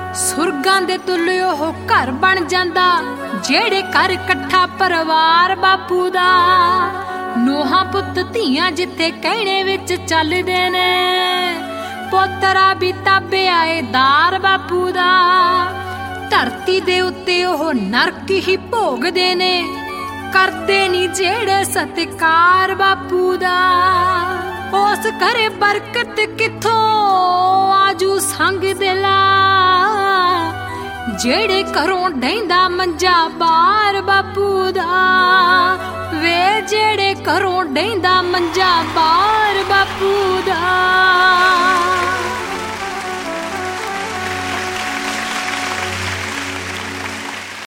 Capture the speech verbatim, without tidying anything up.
ਸੁਰਗਾਂ ਦੇ ਤੁੱਲ ਉਹ ਘਰ ਬਣ ਜਾਂਦਾ ਜਿਹੜੇ ਘਰ ਇਕੱਠਾ ਪਰਿਵਾਰ ਬਾਪੂ ਦਾ। ਨੋਹਾਂ ਪੁੱਤ ਧੀਆਂ ਜਿੱਥੇ ਕਹਿਣੇ ਵਿੱਚ ਚੱਲਦੇ ਨੇ, ਪੋਤਰਾ ਵੀ ਤਾਬੇ ਆਏਦਾਰ ਬਾਪੂ ਦਾ। ਧਰਤੀ ਦੇ ਉੱਤੇ ਉਹ ਨਰਕ ਹੀ ਭੋਗਦੇ ਨੇ, ਕਰਦੇ ਨੀ ਜਿਹੜੇ ਸਤਿਕਾਰ ਬਾਪੂ ਦਾ। ਉਸ ਘਰੇ ਬਰਕਤ ਕਿੱਥੋਂ ਆਜੂ ਸੰਗ ਦਿਲਾ, ਜਿਹੜੇ ਘਰੋਂ ਡਹਿੰਦਾ ਮੰਜਾ ਬਾਹਰ ਬਾਪੂ ਦਾ। ਵੇ ਜਿਹੜੇ ਘਰੋਂ ਡਹਿੰਦਾ ਮੰਜਾ ਬਾਹਰ ਬਾਪੂ ਦਾ।